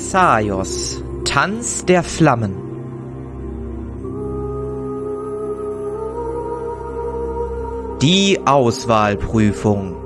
Thessaios, Tanz der Flammen. Die Auswahlprüfung.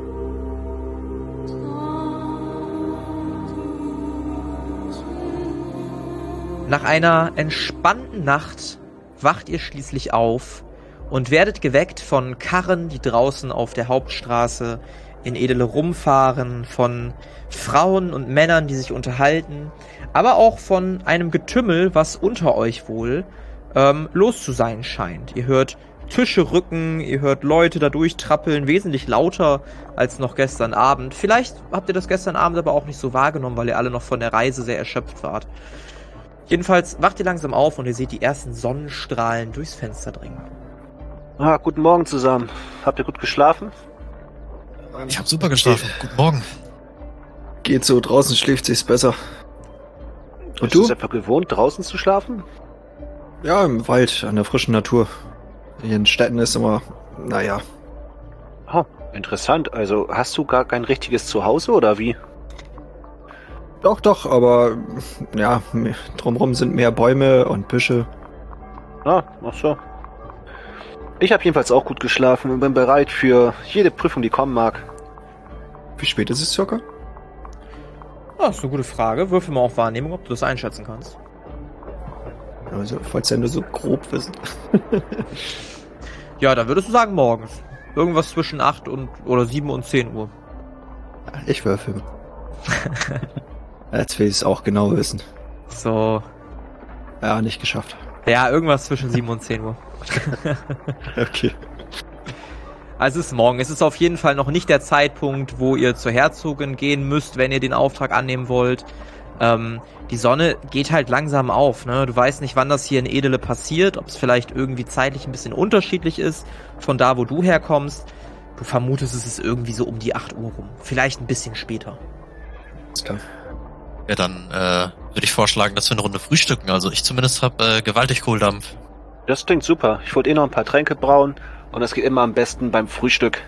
Nach einer entspannten Nacht wacht ihr schließlich auf und werdet geweckt von Karren, die draußen auf der Hauptstraße in Edele rumfahren, von Frauen und Männern, die sich unterhalten, aber auch von einem Getümmel, was unter euch wohl los zu sein scheint. Ihr hört Tische rücken, ihr hört Leute da durchtrappeln, wesentlich lauter als noch gestern Abend. Vielleicht habt ihr das gestern Abend aber auch nicht so wahrgenommen, weil ihr alle noch von der Reise sehr erschöpft wart. Jedenfalls wacht ihr langsam auf und ihr seht die ersten Sonnenstrahlen durchs Fenster dringen. Guten Morgen zusammen. Habt ihr gut geschlafen? Ich habe super geschlafen. Guten Morgen. Geht so, draußen schläft sich's besser. Und du? du? Bist du einfach gewohnt, draußen zu schlafen? Ja, im Wald, an der frischen Natur. Hier in Städten ist immer, naja. Oh, interessant. Also hast du gar kein richtiges Zuhause oder wie? Doch, aber ja, drumherum sind mehr Bäume und Büsche. Ach so. Ich habe jedenfalls auch gut geschlafen und bin bereit für jede Prüfung, die kommen mag. Wie spät ist es circa? Das ist eine gute Frage. Würfel mal auf Wahrnehmung, ob du das einschätzen kannst. Also, falls ja nur so grob wissen. Ja, dann würdest du sagen morgens. Irgendwas zwischen 8 oder 7 und 10 Uhr. Ich würfel. Jetzt will ich es auch genau wissen. So. Ja, nicht geschafft. Ja, irgendwas zwischen 7 und 10 Uhr. Okay. Also es ist morgen. Es ist auf jeden Fall noch nicht der Zeitpunkt, wo ihr zur Herzogin gehen müsst, wenn ihr den Auftrag annehmen wollt. Die Sonne geht halt langsam auf, ne? Du weißt nicht, wann das hier in Edele passiert, ob es vielleicht irgendwie zeitlich ein bisschen unterschiedlich ist von da, wo du herkommst. Du vermutest, es ist irgendwie so um die 8 Uhr rum. Vielleicht ein bisschen später. Ist klar. Ja, dann würde ich vorschlagen, dass wir eine Runde frühstücken. Also ich zumindest habe gewaltig Kohldampf. Das klingt super. Ich wollte noch ein paar Tränke brauen und das geht immer am besten beim Frühstück.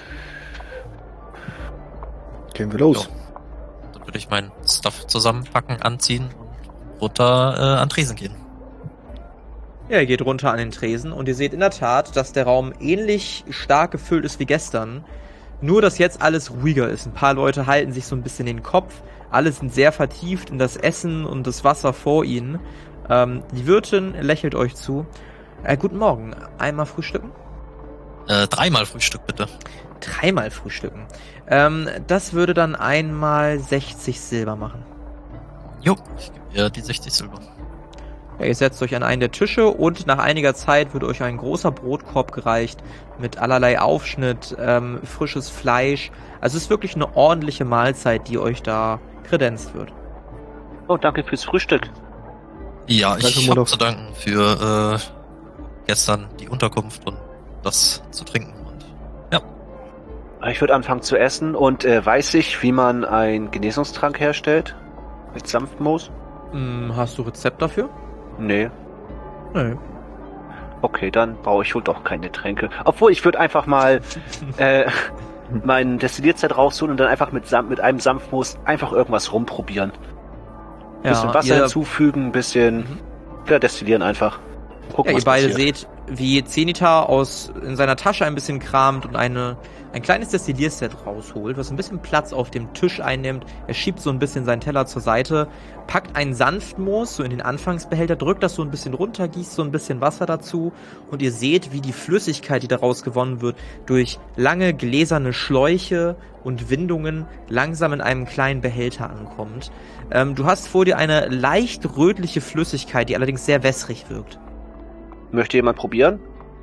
Gehen wir los. Jo. Dann würde ich meinen Stuff zusammenpacken, anziehen und runter an Tresen gehen. Ja, ihr geht runter an den Tresen und ihr seht in der Tat, dass der Raum ähnlich stark gefüllt ist wie gestern. Nur, dass jetzt alles ruhiger ist. Ein paar Leute halten sich so ein bisschen den Kopf. Alle sind sehr vertieft in das Essen und das Wasser vor ihnen. Die Wirtin lächelt euch zu. Guten Morgen. Einmal frühstücken? 3-mal Frühstück, bitte. 3-mal frühstücken. Das würde dann einmal 60 Silber machen. Jo, ich gebe ihr die 60 Silber. Ja, ihr setzt euch an einen der Tische und nach einiger Zeit wird euch ein großer Brotkorb gereicht mit allerlei Aufschnitt, frisches Fleisch. Also es ist wirklich eine ordentliche Mahlzeit, die euch da kredenzt wird. Oh, danke fürs Frühstück. Ja, ich Danke, habe Mutter. zu danken für gestern die Unterkunft und das zu trinken. Und ja. Ich würde anfangen zu essen und weiß ich, wie man einen Genesungstrank herstellt? Mit Sanftmoos? Hast du Rezept dafür? Nee. Nö. Okay, dann brauche ich wohl doch keine Tränke. Obwohl, ich würde einfach mal mein Destillierzeit rausholen und dann einfach mit einem Sanftmoos einfach irgendwas rumprobieren. Ein bisschen Wasser hinzufügen, ein bisschen destillieren einfach. Gucken, Ja, ihr was beide passiert. seht, wie Zenithar in seiner Tasche ein bisschen kramt und ein kleines Destillierset rausholt, was ein bisschen Platz auf dem Tisch einnimmt. Er schiebt so ein bisschen seinen Teller zur Seite, packt einen Sanftmoos so in den Anfangsbehälter, drückt das so ein bisschen runter, gießt so ein bisschen Wasser dazu und ihr seht, wie die Flüssigkeit, die daraus gewonnen wird, durch lange gläserne Schläuche und Windungen langsam in einem kleinen Behälter ankommt. Du hast vor dir eine leicht rötliche Flüssigkeit, die allerdings sehr wässrig wirkt. Möchte jemand probieren?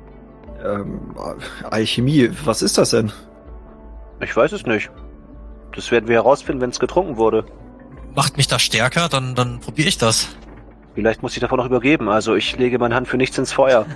Alchemie, was ist das denn? Ich weiß es nicht. Das werden wir herausfinden, wenn es getrunken wurde. Macht mich das stärker, dann probiere ich das. Vielleicht muss ich davon noch übergeben. Also ich lege meine Hand für nichts ins Feuer.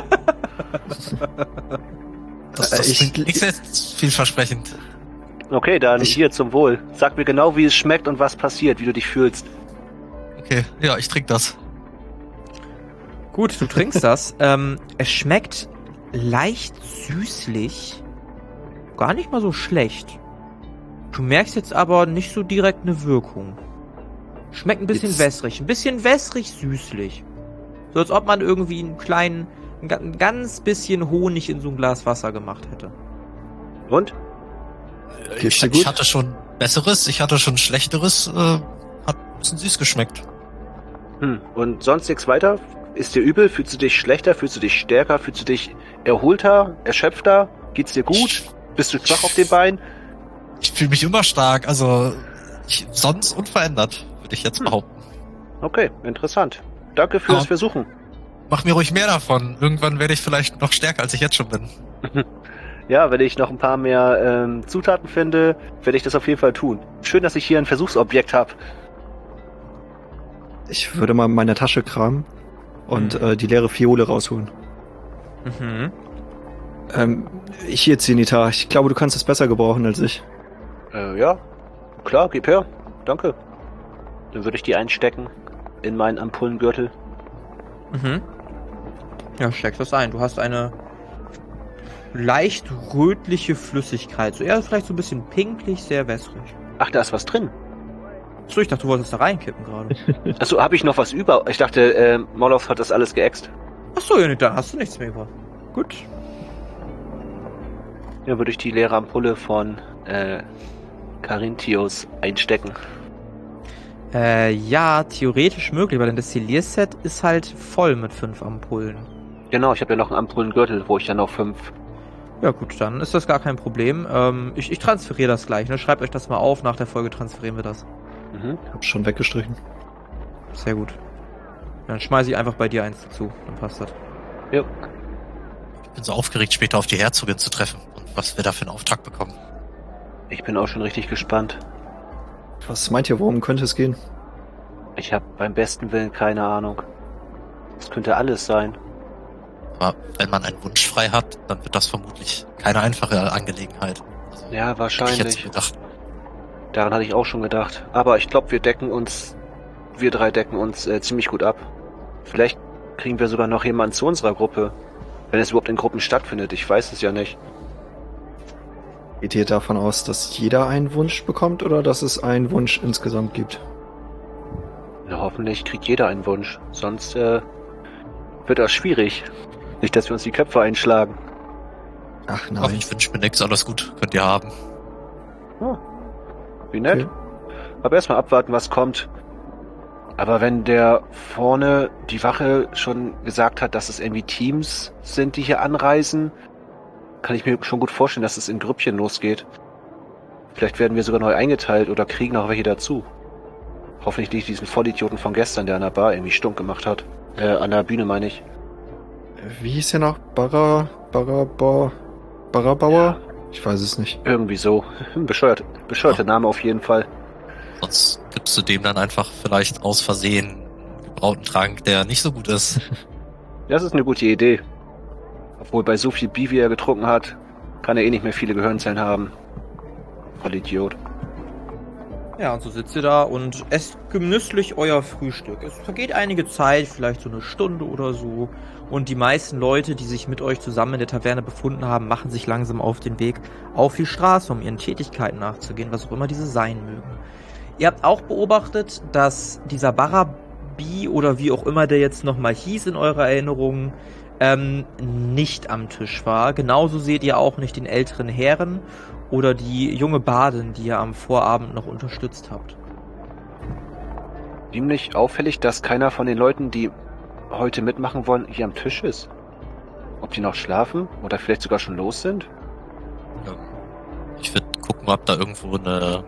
Das klingt nicht sehr vielversprechend. Okay, dann hier zum Wohl. Sag mir genau, wie es schmeckt und was passiert, wie du dich fühlst. Okay, ja, ich trinke das. Gut, du trinkst das. Es schmeckt leicht süßlich. Gar nicht mal so schlecht. Du merkst jetzt aber nicht so direkt eine Wirkung. Schmeckt ein bisschen wässrig. Ein bisschen wässrig-süßlich. So als ob man irgendwie ein ganz bisschen Honig in so ein Glas Wasser gemacht hätte. Und? Ich hatte schon Besseres, ich hatte schon Schlechteres. Hat ein bisschen süß geschmeckt. Und sonst nichts weiter? Ist dir übel? Fühlst du dich schlechter? Fühlst du dich stärker? Fühlst du dich erholter? Erschöpfter? Geht's dir gut? Bist du schwach auf den Beinen? Ich fühle mich immer stark, also sonst unverändert, würde ich jetzt behaupten. Okay, interessant. Danke fürs Versuchen. Mach mir ruhig mehr davon. Irgendwann werde ich vielleicht noch stärker, als ich jetzt schon bin. Ja, wenn ich noch ein paar mehr Zutaten finde, werde ich das auf jeden Fall tun. Schön, dass ich hier ein Versuchsobjekt habe. Ich würde mal in meine Tasche kramen und die leere Fiole rausholen. Hier, Zenita, ich glaube, du kannst es besser gebrauchen als ich. Ja, klar, gib her. Danke. Dann würde ich die einstecken in meinen Ampullengürtel. Ja, steckst das ein. Du hast eine leicht rötliche Flüssigkeit. So eher vielleicht so ein bisschen pinklich, sehr wässrig. Ach, da ist was drin. So, ich dachte, du wolltest da reinkippen gerade. Achso, habe ich noch was über? Ich dachte, Molov hat das alles geäxt. Achso, ja, dann hast du nichts mehr über. Gut. Ja, würde ich die leere Ampulle von Carinthius einstecken. Ja, theoretisch möglich, weil denn das Destillierset ist halt voll mit 5 Ampullen. Genau, ich habe ja noch einen Ampullengürtel, wo ich dann noch 5... Ja gut, dann ist das gar kein Problem. Ich transferiere das gleich, ne? Schreibt euch das mal auf, nach der Folge transferieren wir das. Hab schon weggestrichen. Sehr gut. Dann schmeiße ich einfach bei dir eins dazu, dann passt das. Ja. Ich bin so aufgeregt, später auf die Herzogin zu treffen und was wir da für einen Auftrag bekommen. Ich bin auch schon richtig gespannt. Was meint ihr, worum könnte es gehen? Ich habe beim besten Willen keine Ahnung. Es könnte alles sein. Aber wenn man einen Wunsch frei hat, dann wird das vermutlich keine einfache Angelegenheit. Also, Ja, hätte ich wahrscheinlich. jetzt gedacht. Daran hatte ich auch schon gedacht. Aber ich glaube, wir drei decken uns ziemlich gut ab. Vielleicht kriegen wir sogar noch jemanden zu unserer Gruppe. Wenn es überhaupt in Gruppen stattfindet. Ich weiß es ja nicht. Geht ihr davon aus, dass jeder einen Wunsch bekommt oder dass es einen Wunsch insgesamt gibt? Na, hoffentlich kriegt jeder einen Wunsch. Sonst wird das schwierig. Nicht, dass wir uns die Köpfe einschlagen. Ach Ach, nein. ich wünsche mir nichts, alles gut, könnt ihr haben. Oh, wie nett. Okay. Aber erstmal abwarten, was kommt. Aber wenn der vorne die Wache schon gesagt hat, dass es irgendwie Teams sind, die hier anreisen, kann ich mir schon gut vorstellen, dass es in Grüppchen losgeht. Vielleicht werden wir sogar neu eingeteilt oder kriegen noch welche dazu. Hoffentlich nicht diesen Vollidioten von gestern, der an der Bar irgendwie stunk gemacht hat. An der Bühne meine ich. Wie hieß der noch? Barabauer? Ja. Ich weiß es nicht. Irgendwie so. Bescheuerter Name auf jeden Fall. Sonst gibst du dem dann einfach vielleicht aus Versehen einen gebrauten Trank, der nicht so gut ist. Das ist eine gute Idee. Obwohl bei so viel Bier, wie er getrunken hat, kann er eh nicht mehr viele Gehirnzellen haben. Voll Idiot. Ja, und so sitzt ihr da und esst genüsslich euer Frühstück. Es vergeht einige Zeit, vielleicht so eine Stunde oder so. Und die meisten Leute, die sich mit euch zusammen in der Taverne befunden haben, machen sich langsam auf den Weg auf die Straße, um ihren Tätigkeiten nachzugehen, was auch immer diese sein mögen. Ihr habt auch beobachtet, dass dieser Barabi oder wie auch immer der jetzt nochmal hieß in eurer Erinnerung, nicht am Tisch war. Genauso seht ihr auch nicht den älteren Herren oder die junge Badin, die ihr am Vorabend noch unterstützt habt. Ziemlich auffällig, dass keiner von den Leuten, die heute mitmachen wollen, hier am Tisch ist. Ob die noch schlafen oder vielleicht sogar schon los sind? Ich würde gucken, ob da irgendwo eine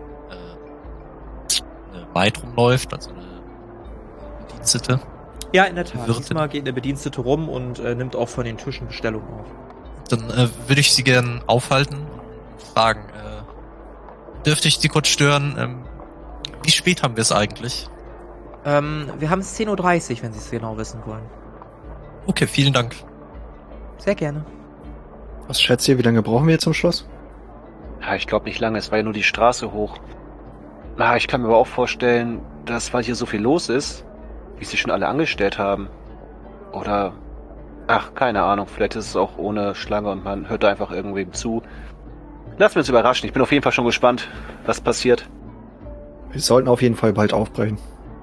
Maid rumläuft, also eine Bedienstete. Ja, in der Tat. Wirtin. Diesmal geht der Bedienstete rum und nimmt auch von den Tischen Bestellung auf. Dann würde ich sie gern aufhalten und fragen, dürfte ich Sie kurz stören? Wie spät haben wir es eigentlich? Wir haben es 10:30 Uhr, wenn Sie es genau wissen wollen. Okay, vielen Dank. Sehr gerne. Was schätzt ihr, wie lange brauchen wir jetzt zum Schluss? Ja, ich glaube nicht lange, es war ja nur die Straße hoch. Ich kann mir aber auch vorstellen, dass, weil hier so viel los ist, wie sie schon alle angestellt haben. Oder, keine Ahnung, vielleicht ist es auch ohne Schlange und man hört da einfach irgendwem zu. Lass uns überraschen, ich bin auf jeden Fall schon gespannt, was passiert. Wir sollten auf jeden Fall bald aufbrechen.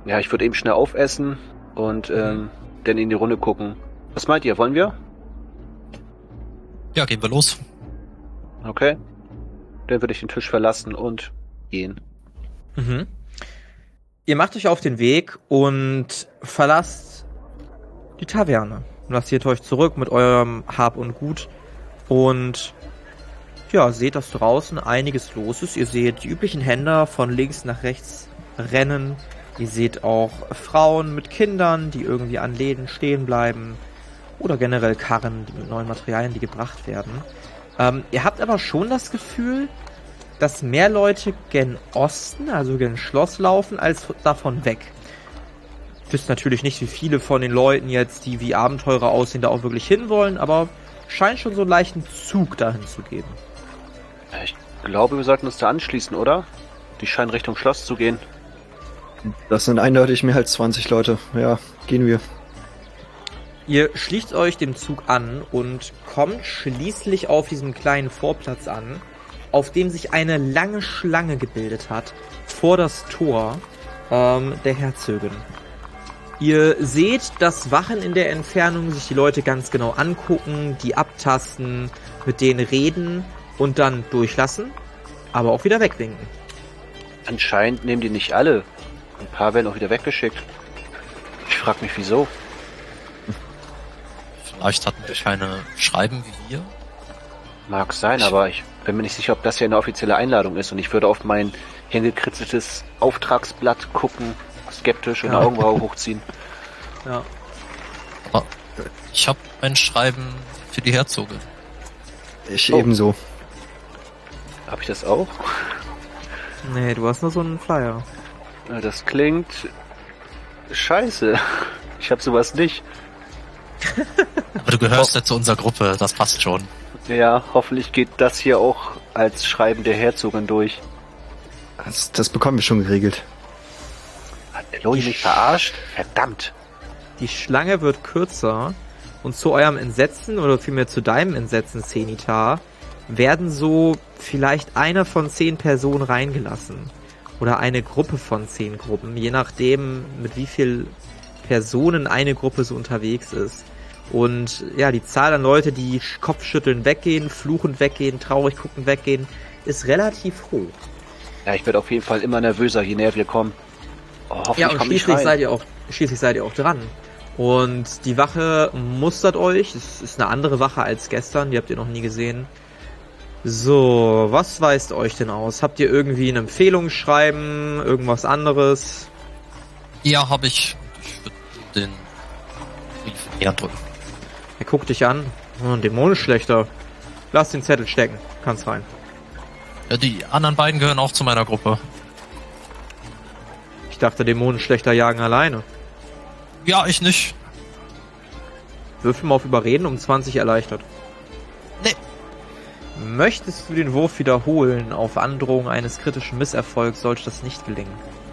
Ja, ich würde eben schnell aufessen und dann in die Runde gucken. Was meint ihr, wollen wir? Ja, gehen wir los. Okay. Dann würde ich den Tisch verlassen und gehen. Mhm. Ihr macht euch auf den Weg und verlasst die Taverne. Lassiert euch zurück mit eurem Hab und Gut und ja, seht, dass draußen einiges los ist. Ihr seht die üblichen Händler von links nach rechts rennen. Ihr seht auch Frauen mit Kindern, die irgendwie an Läden stehen bleiben. Oder generell Karren mit neuen Materialien, die gebracht werden. Ihr habt aber schon das Gefühl, dass mehr Leute gen Osten, also gen Schloss laufen, als davon weg. Wisst natürlich nicht, wie viele von den Leuten jetzt, die wie Abenteurer aussehen, da auch wirklich hinwollen, aber scheint schon so einen leichten Zug dahin zu geben. Ich glaube, wir sollten uns da anschließen, oder? Die scheinen Richtung Schloss zu gehen. Das sind eindeutig mehr als 20 Leute. Ja, gehen wir. Ihr schließt euch dem Zug an und kommt schließlich auf diesem kleinen Vorplatz an, auf dem sich eine lange Schlange gebildet hat vor das Tor der Herzogin. Ihr seht, dass Wachen in der Entfernung sich die Leute ganz genau angucken, die abtasten, mit denen reden und dann durchlassen, aber auch wieder wegwinken. Anscheinend nehmen die nicht alle. Ein paar werden auch wieder weggeschickt. Ich frag mich, wieso. Vielleicht hatten wir keine Schreiben wie wir. Mag sein, aber ich bin mir nicht sicher, ob das hier eine offizielle Einladung ist und ich würde auf mein hingekritzeltes Auftragsblatt gucken, skeptisch und eine Augenbraue hochziehen. Ja. Aber ich habe ein Schreiben für die Herzogin. Ich ebenso. Hab ich das auch? Nee, du hast nur so einen Flyer. Das klingt scheiße. Ich hab sowas nicht. Aber du gehörst ja zu unserer Gruppe, das passt schon. Ja, hoffentlich geht das hier auch als Schreiben der Herzogin durch. Das bekommen wir schon geregelt. Hat Eloy mich verarscht? Verdammt. Die Schlange wird kürzer und zu eurem Entsetzen, oder vielmehr zu deinem Entsetzen, Zenithar, werden so vielleicht eine von 10 Personen reingelassen. Oder eine Gruppe von 10 Gruppen, je nachdem, mit wie viel Personen eine Gruppe so unterwegs ist. Und ja, die Zahl an Leute, die Kopfschütteln weggehen, fluchend weggehen, traurig gucken weggehen, ist relativ hoch. Ja, ich werde auf jeden Fall immer nervöser, je näher wir kommen. Oh, hoffentlich ja, und schließlich seid ihr auch dran. Und die Wache mustert euch. Es ist eine andere Wache als gestern, die habt ihr noch nie gesehen. So, was weist euch denn aus? Habt ihr irgendwie ein Empfehlungsschreiben, irgendwas anderes? Ja, habe ich. Ich würde den Brief in die Hand drücken. Er guckt dich an. Oh, Dämonenschlechter. Lass den Zettel stecken. Kannst rein. Ja, die anderen beiden gehören auch zu meiner Gruppe. Ich dachte, Dämonenschlechter jagen alleine. Ja, ich nicht. Würfel mal auf Überreden, um 20 erleichtert. Nee. Möchtest du den Wurf wiederholen? Auf Androhung eines kritischen Misserfolgs sollte das nicht gelingen.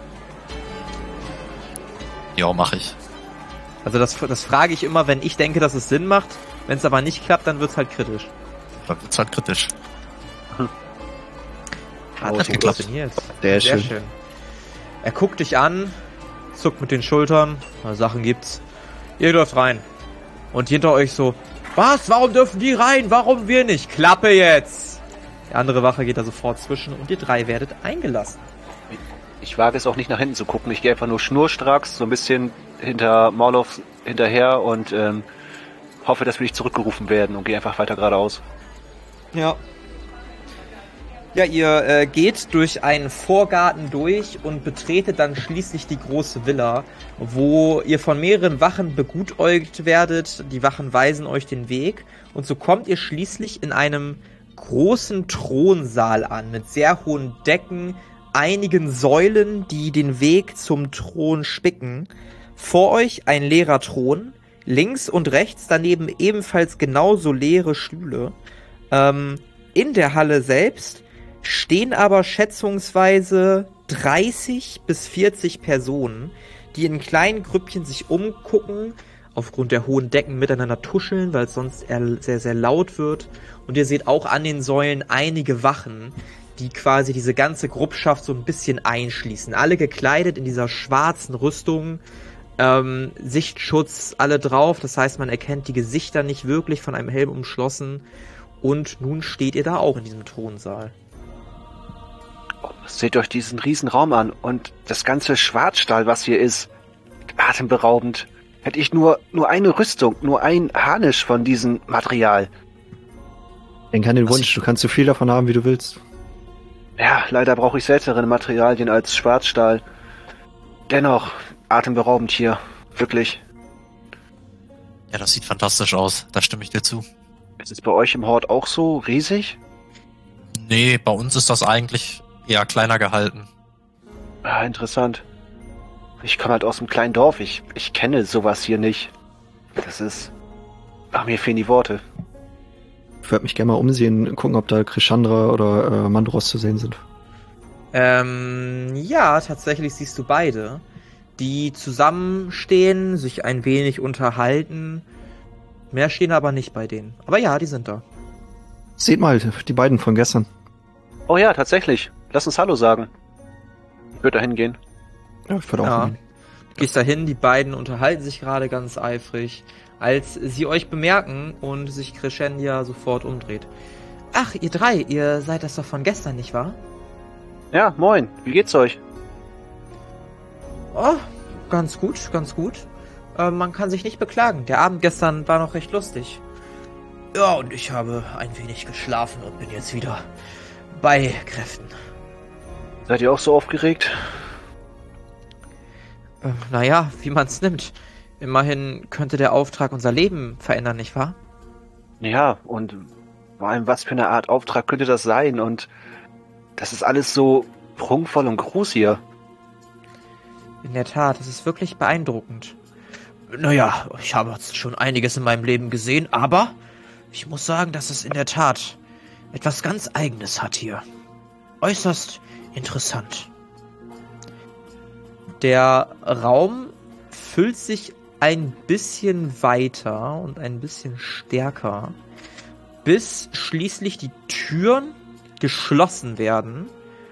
Ja, mache ich. Also das frage ich immer, wenn ich denke, dass es Sinn macht. Wenn es aber nicht klappt, dann wird's halt kritisch. Dann wird's halt kritisch. Hat geklappt. funktioniert. Sehr Sehr schön. schön. Er guckt dich an, zuckt mit den Schultern. Sachen gibt's. Ihr dürft rein. Und hinter euch so: Was? Warum dürfen die rein? Warum wir nicht? Klappe jetzt! Die andere Wache geht da sofort zwischen und ihr 3 werdet eingelassen. Ich wage es auch nicht nach hinten zu gucken. Ich gehe einfach nur schnurstracks, so ein bisschen hinter Morloff hinterher und hoffe, dass wir nicht zurückgerufen werden und gehe einfach weiter geradeaus. Ja. Ja, ihr geht durch einen Vorgarten durch und betretet dann schließlich die große Villa, wo ihr von mehreren Wachen begutäugt werdet. Die Wachen weisen euch den Weg und so kommt ihr schließlich in einem großen Thronsaal an mit sehr hohen Decken, einigen Säulen, die den Weg zum Thron spicken. Vor euch ein leerer Thron, links und rechts daneben ebenfalls genauso leere Stühle. In der Halle selbst stehen aber schätzungsweise 30 bis 40 Personen, die in kleinen Grüppchen sich umgucken, aufgrund der hohen Decken miteinander tuscheln, weil es sonst sehr, sehr laut wird. Und ihr seht auch an den Säulen einige Wachen, die quasi diese ganze Gruppschaft so ein bisschen einschließen. Alle gekleidet in dieser schwarzen Rüstung, Sichtschutz, alle drauf. Das heißt, man erkennt die Gesichter nicht wirklich, von einem Helm umschlossen. Und nun steht ihr da auch in diesem Thronsaal. Oh, seht euch diesen riesen Raum an und das ganze Schwarzstahl, was hier ist. Atemberaubend. Hätte ich nur eine Rüstung, nur ein Harnisch von diesem Material. Denk an den Wunsch, du kannst so viel davon haben, wie du willst. Ja, leider brauche ich seltenere Materialien als Schwarzstahl. Dennoch, atemberaubend hier. Wirklich. Ja, das sieht fantastisch aus. Da stimme ich dir zu. Ist es bei euch im Hort auch so riesig? Nee, bei uns ist das eigentlich eher kleiner gehalten. Ah, interessant. Ich komme halt aus einem kleinen Dorf. Ich kenne sowas hier nicht. Das ist... Ach, mir fehlen die Worte. Ich würde mich gerne mal umsehen, gucken, ob da Krishandra oder Mandros zu sehen sind. Ja, tatsächlich siehst du beide, die zusammenstehen, sich ein wenig unterhalten. Mehr stehen aber nicht bei denen. Aber ja, die sind da. Seht mal, die beiden von gestern. Oh ja, tatsächlich. Lass uns Hallo sagen. Ich würde da hingehen. Ja, ich würde auch Ja. hin. Du gehst dahin, die beiden unterhalten sich gerade ganz eifrig, als sie euch bemerken und sich Crescendia sofort umdreht. Ach, ihr drei, ihr seid das doch von gestern, nicht wahr? Ja, moin. Wie geht's euch? Oh, ganz gut, ganz gut. Man kann sich nicht beklagen. Der Abend gestern war noch recht lustig. Ja, und ich habe ein wenig geschlafen und bin jetzt wieder bei Kräften. Seid ihr auch so aufgeregt? Naja, wie man's nimmt. Immerhin könnte der Auftrag unser Leben verändern, nicht wahr? Ja, und vor allem, was für eine Art Auftrag könnte das sein? Und das ist alles so prunkvoll und groß hier. In der Tat, es ist wirklich beeindruckend. Naja, ich habe jetzt schon einiges in meinem Leben gesehen, aber ich muss sagen, dass es in der Tat etwas ganz Eigenes hat hier. Äußerst interessant. Der Raum füllt sich ein bisschen weiter und ein bisschen stärker, bis schließlich die Türen geschlossen werden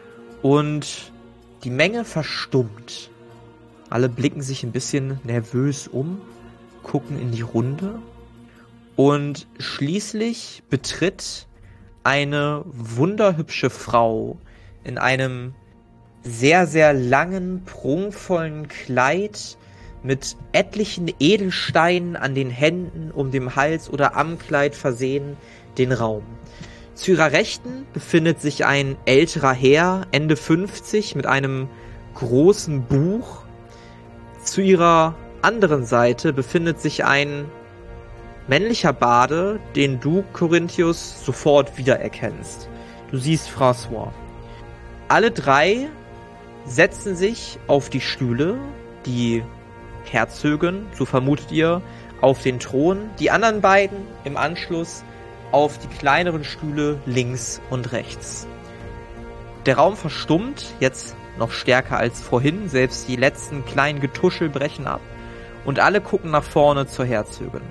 und die Menge verstummt. Alle blicken sich ein bisschen nervös um, gucken in die Runde und schließlich betritt eine wunderhübsche Frau in einem sehr, sehr langen, prunkvollen Kleid mit etlichen Edelsteinen an den Händen, um den Hals oder am Kleid versehen, den Raum. Zu ihrer Rechten befindet sich ein älterer Herr, Ende 50, mit einem großen Buch. Zu ihrer anderen Seite befindet sich ein männlicher Bade, den du, Corinthius, sofort wiedererkennst. Du siehst François. Alle drei setzen sich auf die Stühle, die Herzögin, so vermutet ihr, auf den Thron, die anderen beiden im Anschluss auf die kleineren Stühle links und rechts. Der Raum verstummt, jetzt noch stärker als vorhin, selbst die letzten kleinen Getuschel brechen ab und alle gucken nach vorne zur Herzögin.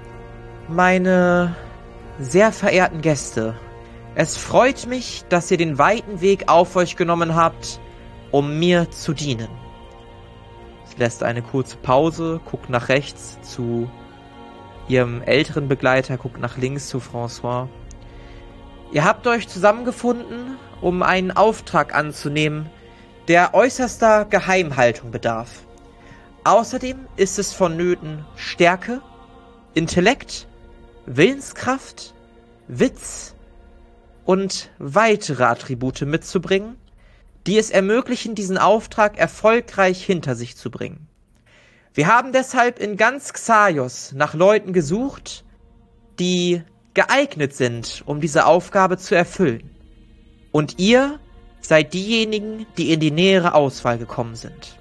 Meine sehr verehrten Gäste, es freut mich, dass ihr den weiten Weg auf euch genommen habt, um mir zu dienen. Sie lässt eine kurze Pause, guckt nach rechts zu ihrem älteren Begleiter, guckt nach links zu François. Ihr habt euch zusammengefunden, um einen Auftrag anzunehmen, der äußerster Geheimhaltung bedarf. Außerdem ist es vonnöten, Stärke, Intellekt, Willenskraft, Witz und weitere Attribute mitzubringen, die es ermöglichen, diesen Auftrag erfolgreich hinter sich zu bringen. Wir haben deshalb in ganz Xaios nach Leuten gesucht, die geeignet sind, um diese Aufgabe zu erfüllen. Und ihr seid diejenigen, die in die nähere Auswahl gekommen sind.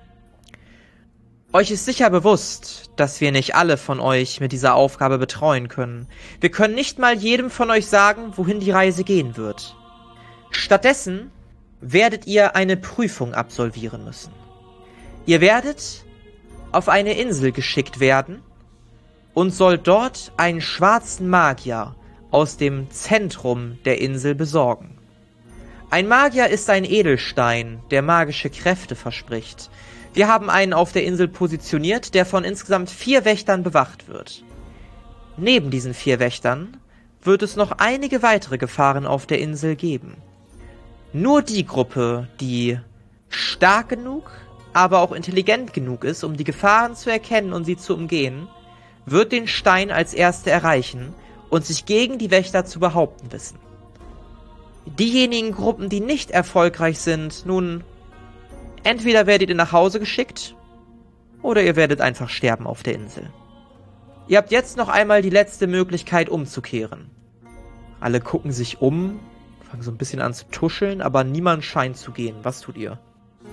Euch ist sicher bewusst, dass wir nicht alle von euch mit dieser Aufgabe betreuen können. Wir können nicht mal jedem von euch sagen, wohin die Reise gehen wird. Stattdessen werdet ihr eine Prüfung absolvieren müssen. Ihr werdet auf eine Insel geschickt werden und sollt dort einen schwarzen Magier aus dem Zentrum der Insel besorgen. Ein Magier ist ein Edelstein, der magische Kräfte verspricht. Wir haben einen auf der Insel positioniert, der von insgesamt 4 Wächtern bewacht wird. Neben diesen 4 Wächtern wird es noch einige weitere Gefahren auf der Insel geben. Nur die Gruppe, die stark genug, aber auch intelligent genug ist, um die Gefahren zu erkennen und sie zu umgehen, wird den Stein als Erste erreichen und sich gegen die Wächter zu behaupten wissen. Diejenigen Gruppen, die nicht erfolgreich sind, nun, entweder werdet ihr nach Hause geschickt, oder ihr werdet einfach sterben auf der Insel. Ihr habt jetzt noch einmal die letzte Möglichkeit umzukehren. Alle gucken sich um, fangen so ein bisschen an zu tuscheln, aber niemand scheint zu gehen. Was tut ihr?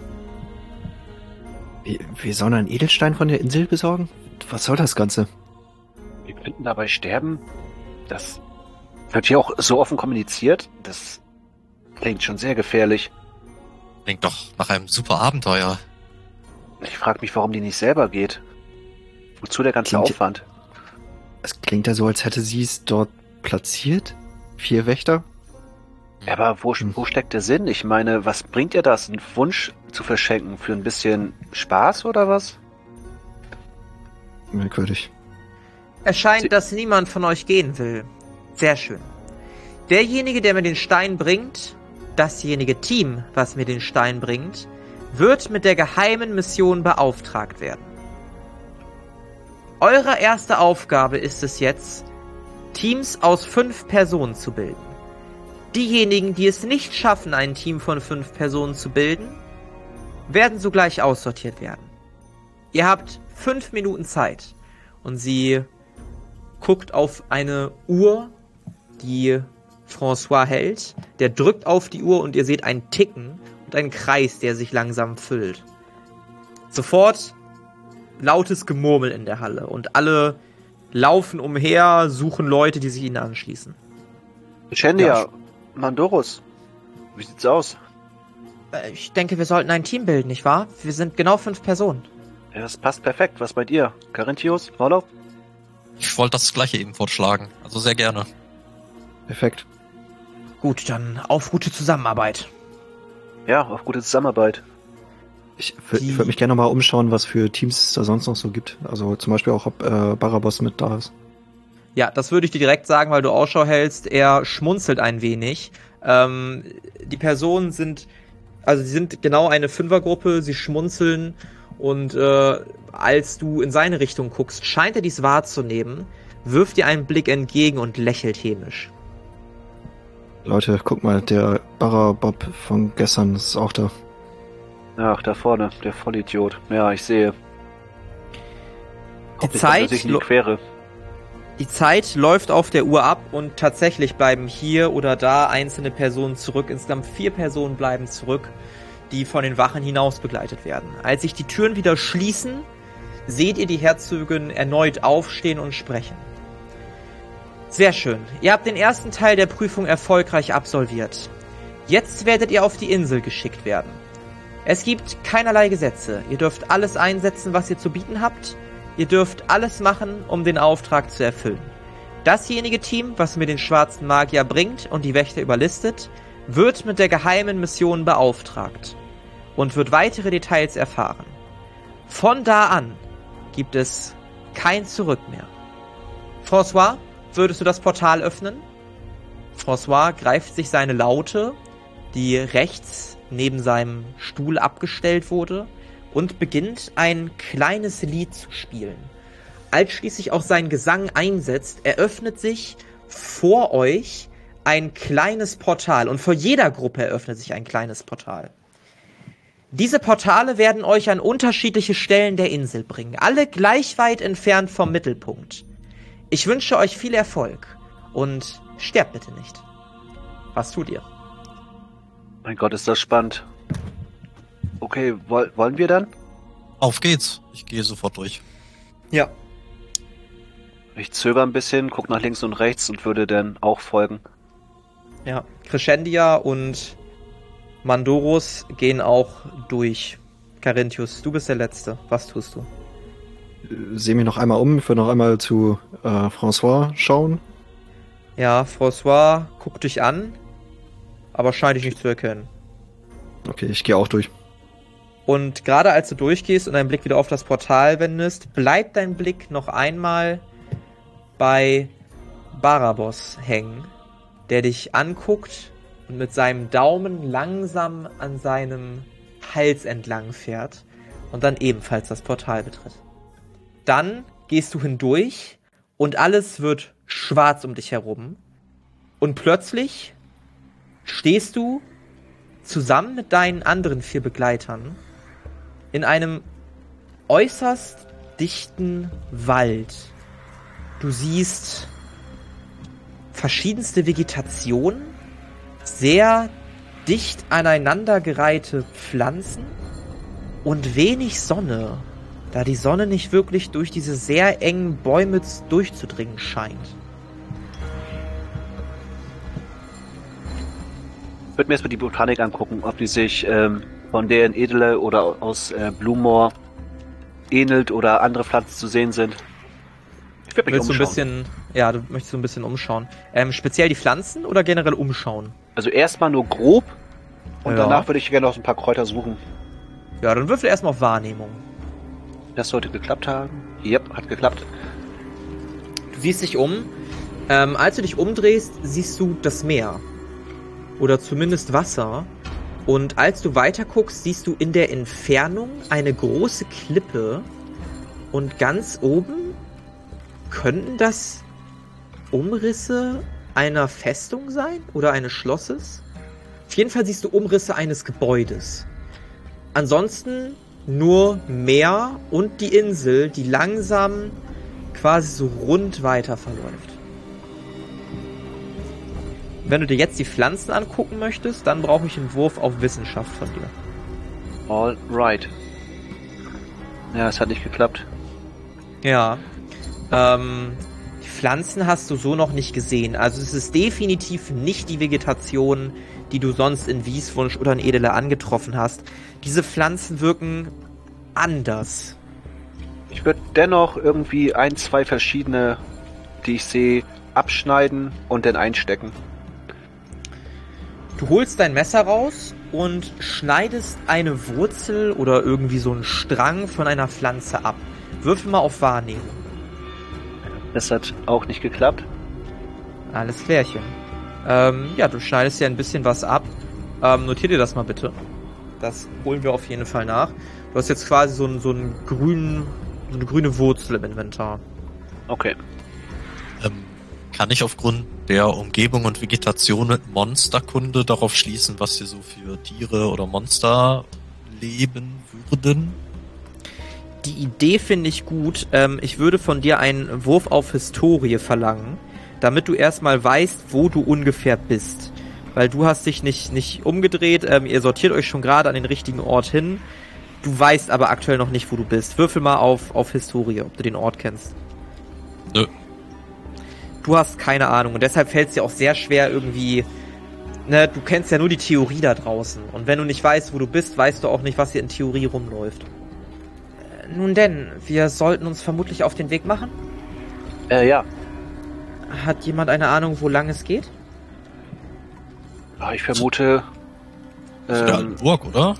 Wir sollen einen Edelstein von der Insel besorgen? Was soll das Ganze? Wir könnten dabei sterben. Das wird hier auch so offen kommuniziert. Das klingt schon sehr gefährlich. Klingt doch nach einem super Abenteuer. Ich frage mich, warum die nicht selber geht. Wozu der ganze Aufwand? Es klingt ja so, als hätte sie es dort platziert. 4 Wächter. Ja, aber wo steckt der Sinn? Ich meine, was bringt ihr das? Einen Wunsch zu verschenken für ein bisschen Spaß oder was? Merkwürdig. Es scheint, dass niemand von euch gehen will. Sehr schön. Derjenige, der mir den Stein bringt, dasjenige Team, was mir den Stein bringt, wird mit der geheimen Mission beauftragt werden. Eure erste Aufgabe ist es jetzt, Teams aus 5 Personen zu bilden. Diejenigen, die es nicht schaffen, ein Team von 5 Personen zu bilden, werden sogleich aussortiert werden. Ihr habt 5 Minuten Zeit. Und sie guckt auf eine Uhr, die François hält. Der drückt auf die Uhr und ihr seht ein Ticken und einen Kreis, der sich langsam füllt. Sofort lautes Gemurmel in der Halle und alle laufen umher, suchen Leute, die sich ihnen anschließen. Shendia, Ja. Mandorus, wie sieht's aus? Ich denke, wir sollten ein Team bilden, nicht wahr? Wir sind genau 5 Personen. Ja, das passt perfekt. Was bei dir? Carinthius? Orlov? Ich wollte das gleiche eben vorschlagen. Also sehr gerne. Perfekt. Gut, dann auf gute Zusammenarbeit. Ja, auf gute Zusammenarbeit. Ich würde mich gerne mal umschauen, was für Teams es da sonst noch so gibt. Also zum Beispiel auch, ob Barabos mit da ist. Ja, das würde ich dir direkt sagen, weil du Ausschau hältst. Er schmunzelt ein wenig. Die Personen sind, also sie sind genau eine 5er-Gruppe, sie schmunzeln und als du in seine Richtung guckst, scheint er dies wahrzunehmen, wirft dir einen Blick entgegen und lächelt hämisch. Leute, guck mal, der Barabob von gestern ist auch da. Ach, da vorne, der Vollidiot. Ja, ich sehe. Die Zeit läuft auf der Uhr ab und tatsächlich bleiben hier oder da einzelne Personen zurück. Insgesamt 4 Personen bleiben zurück, die von den Wachen hinaus begleitet werden. Als sich die Türen wieder schließen, seht ihr die Herzogin erneut aufstehen und sprechen. Sehr schön. Ihr habt den ersten Teil der Prüfung erfolgreich absolviert. Jetzt werdet ihr auf die Insel geschickt werden. Es gibt keinerlei Gesetze. Ihr dürft alles einsetzen, was ihr zu bieten habt. Ihr dürft alles machen, um den Auftrag zu erfüllen. Dasjenige Team, was mir den schwarzen Magier bringt und die Wächter überlistet, wird mit der geheimen Mission beauftragt und wird weitere Details erfahren. Von da an gibt es kein Zurück mehr. François, würdest du das Portal öffnen? François greift sich seine Laute, die rechts neben seinem Stuhl abgestellt wurde, und beginnt ein kleines Lied zu spielen. Als schließlich auch sein Gesang einsetzt, eröffnet sich vor euch ein kleines Portal. Und vor jeder Gruppe eröffnet sich ein kleines Portal. Diese Portale werden euch an unterschiedliche Stellen der Insel bringen. Alle gleich weit entfernt vom Mittelpunkt. Ich wünsche euch viel Erfolg. Und sterbt bitte nicht. Was tut ihr? Mein Gott, ist das spannend. Okay, wollen wir dann? Auf geht's. Ich gehe sofort durch. Ja. Ich zögere ein bisschen, guck nach links und rechts und würde dann auch folgen. Ja, Crescendia und Mandorus gehen auch durch. Carinthius, du bist der Letzte. Was tust du? Sehe mich noch einmal um, ich würde noch einmal zu François schauen. Ja, François guckt dich an. aber scheint dich nicht zu erkennen. Okay, ich gehe auch durch. Und gerade als du durchgehst und deinen Blick wieder auf das Portal wendest, bleibt dein Blick noch einmal bei Barabos hängen, der dich anguckt und mit seinem Daumen langsam an seinem Hals entlang fährt und dann ebenfalls das Portal betritt. Dann gehst du hindurch und alles wird schwarz um dich herum und plötzlich stehst du zusammen mit deinen anderen 4 Begleitern in einem äußerst dichten Wald. Du siehst verschiedenste Vegetation, sehr dicht aneinandergereihte Pflanzen und wenig Sonne, da die Sonne nicht wirklich durch diese sehr engen Bäume durchzudringen scheint. Ich würde mir erstmal die Botanik angucken, ob die sich von der in Edele oder aus Blummoor ähnelt oder andere Pflanzen zu sehen sind. Ich würde mich umschauen. Du möchtest so ein bisschen umschauen. Speziell die Pflanzen oder generell umschauen? Also erstmal nur grob und danach würde ich gerne noch ein paar Kräuter suchen. Ja, dann würfel erstmal auf Wahrnehmung. Das sollte geklappt haben. Yep, hat geklappt. Du siehst dich um. Als du dich umdrehst, siehst du das Meer. Oder zumindest Wasser. Und als du weiter guckst, siehst du in der Entfernung eine große Klippe. Und ganz oben könnten das Umrisse einer Festung sein? Oder eines Schlosses? Auf jeden Fall siehst du Umrisse eines Gebäudes. Ansonsten nur Meer und die Insel, die langsam quasi so rund weiter verläuft. Wenn du dir jetzt die Pflanzen angucken möchtest, dann brauche ich einen Wurf auf Wissenschaft von dir. Alright. Ja, es hat nicht geklappt. Ja. Die Pflanzen hast du so noch nicht gesehen. Also es ist definitiv nicht die Vegetation, die du sonst in Wieswunsch oder in Edele angetroffen hast. Diese Pflanzen wirken anders. Ich würde dennoch irgendwie 1, 2 verschiedene, die ich sehe, abschneiden und dann einstecken. Du holst dein Messer raus und schneidest eine Wurzel oder irgendwie so einen Strang von einer Pflanze ab. Würfel mal auf Wahrnehmung. Das hat auch nicht geklappt. Alles klärchen. Du schneidest ja ein bisschen was ab. Notier dir das mal bitte. Das holen wir auf jeden Fall nach. Du hast jetzt quasi so eine grüne Wurzel im Inventar. Okay. Kann ich aufgrund der Umgebung und Vegetation mit Monsterkunde darauf schließen, was hier so für Tiere oder Monster leben würden? Die Idee finde ich gut. Ich würde von dir einen Wurf auf Historie verlangen, damit du erstmal weißt, wo du ungefähr bist. Weil du hast dich nicht umgedreht, ihr sortiert euch schon gerade an den richtigen Ort hin. Du weißt aber aktuell noch nicht, wo du bist. Würfel mal auf Historie, ob du den Ort kennst. Nö. Du hast keine Ahnung und deshalb fällt es dir auch sehr schwer irgendwie, ne, du kennst ja nur die Theorie da draußen und wenn du nicht weißt, wo du bist, weißt du auch nicht, was hier in Theorie rumläuft. Nun denn, wir sollten uns vermutlich auf den Weg machen? Ja. Hat jemand eine Ahnung, wo lang es geht? Ich vermute... Zu der alten Burg, oder?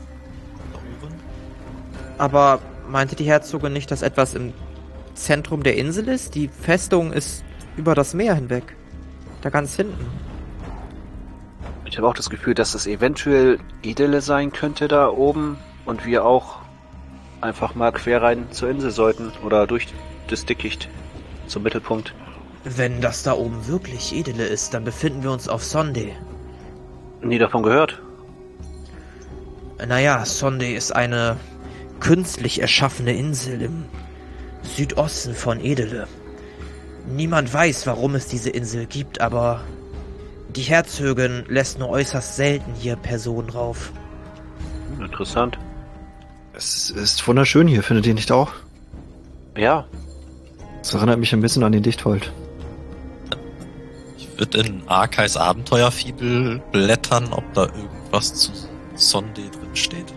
Aber meinte die Herzogin nicht, dass etwas im Zentrum der Insel ist? Die Festung ist über das Meer hinweg. Da ganz hinten. Ich habe auch das Gefühl, dass es eventuell Edele sein könnte da oben und wir auch einfach mal quer rein zur Insel sollten oder durch das Dickicht zum Mittelpunkt. Wenn das da oben wirklich Edele ist, dann befinden wir uns auf Sonde. Nie davon gehört? Naja, Sonde ist eine künstlich erschaffene Insel im Südosten von Edele. Niemand weiß, warum es diese Insel gibt, aber die Herzogin lässt nur äußerst selten hier Personen rauf. Interessant. Es ist wunderschön hier, findet ihr nicht auch? Ja. Das erinnert mich ein bisschen an den Dichthold. Ich würde in Arkais Abenteuerfibel blättern, ob da irgendwas zu Sonde drin steht.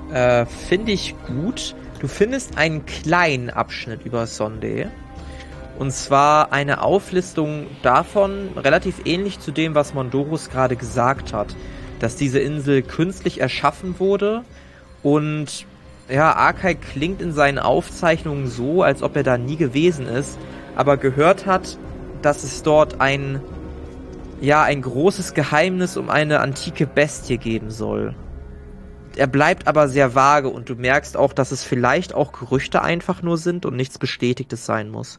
Finde ich gut. Du findest einen kleinen Abschnitt über Sonde. Und zwar eine Auflistung davon, relativ ähnlich zu dem, was Mondorus gerade gesagt hat, dass diese Insel künstlich erschaffen wurde und ja, Arkai klingt in seinen Aufzeichnungen so, als ob er da nie gewesen ist, aber gehört hat, dass es dort ein großes Geheimnis um eine antike Bestie geben soll. Er bleibt aber sehr vage und du merkst auch, dass es vielleicht auch Gerüchte einfach nur sind und nichts Bestätigtes sein muss.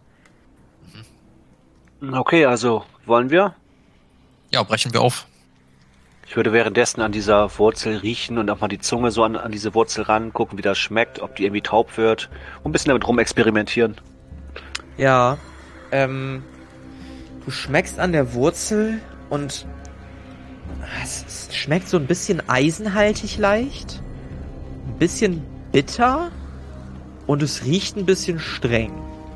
Okay, also wollen wir? Ja, brechen wir auf. Ich würde währenddessen an dieser Wurzel riechen und auch mal die Zunge so an diese Wurzel ran, gucken, wie das schmeckt, ob die irgendwie taub wird und ein bisschen damit rumexperimentieren. Ja, du schmeckst an der Wurzel und es schmeckt so ein bisschen eisenhaltig leicht, ein bisschen bitter und es riecht ein bisschen streng.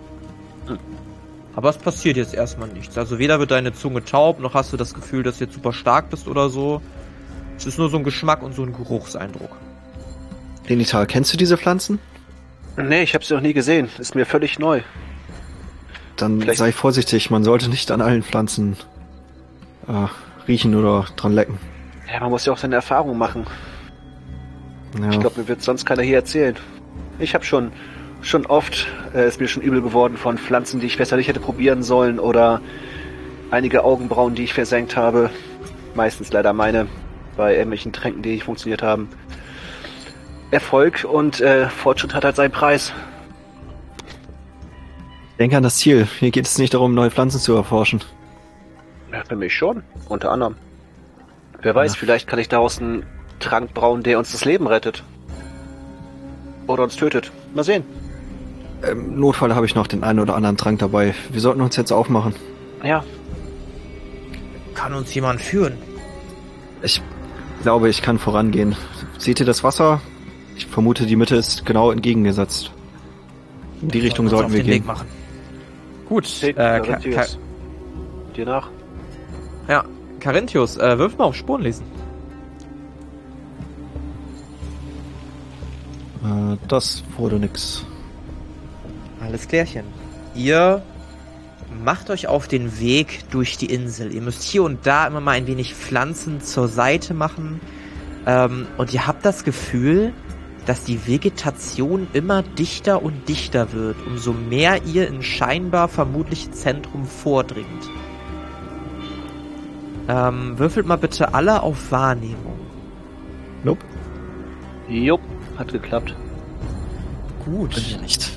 Aber es passiert jetzt erstmal nichts. Also weder wird deine Zunge taub, noch hast du das Gefühl, dass du jetzt super stark bist oder so. Es ist nur so ein Geschmack und so ein Geruchseindruck. Lenital, kennst du diese Pflanzen? Nee, ich habe sie noch nie gesehen. Ist mir völlig neu. Dann Vielleicht- sei vorsichtig, man sollte nicht an allen Pflanzen riechen oder dran lecken. Ja, man muss ja auch seine Erfahrungen machen. Ja. Ich glaube, mir wird sonst keiner hier erzählen. Ich habe schon oft, ist mir schon übel geworden von Pflanzen, die ich besser nicht hätte probieren sollen oder einige Augenbrauen, die ich versenkt habe. Meistens leider meine, bei irgendwelchen Tränken, die nicht funktioniert haben. Erfolg und Fortschritt hat halt seinen Preis. Denk an das Ziel. Hier geht es nicht darum, neue Pflanzen zu erforschen. Ja, für mich schon, unter anderem. Wer weiß, vielleicht kann ich daraus einen Trank brauen, der uns das Leben rettet. Oder uns tötet. Mal sehen. Im Notfall habe ich noch den einen oder anderen Trank dabei. Wir sollten uns jetzt aufmachen. Ja, Kann uns jemand führen? Ich glaube, ich kann vorangehen. Seht ihr das Wasser? Ich vermute, die Mitte ist genau entgegengesetzt. In die Richtung Uns sollten auf wir den Weg gehen. machen. Gut, Carinthius. Dir nach? Carinthius, wirf mal auf Spuren lesen. Das wurde nix. Alles klärchen. Ihr macht euch auf den Weg durch die Insel. Ihr müsst hier und da immer mal ein wenig Pflanzen zur Seite machen. Und ihr habt das Gefühl, dass die Vegetation immer dichter und dichter wird, umso mehr ihr in scheinbar vermutliche Zentrum vordringt. Würfelt mal bitte alle auf Wahrnehmung. Nope. Jupp, hat geklappt. Gut. Bin ja nicht.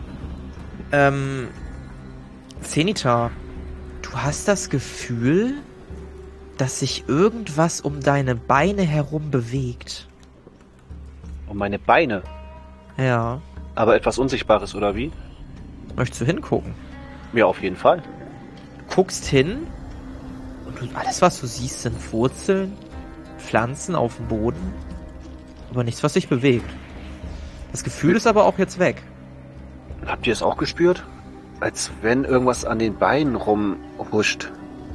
Zenita, du hast das Gefühl, dass sich irgendwas um deine Beine herum bewegt. Und meine Beine. Ja. Aber etwas Unsichtbares, oder wie? Möchtest du hingucken? Ja, auf jeden Fall. Du guckst hin und alles, was du siehst, sind Wurzeln, Pflanzen auf dem Boden, aber nichts, was sich bewegt. Das Gefühl ist aber auch jetzt weg. Habt ihr es auch gespürt? Als wenn irgendwas an den Beinen rumhuscht.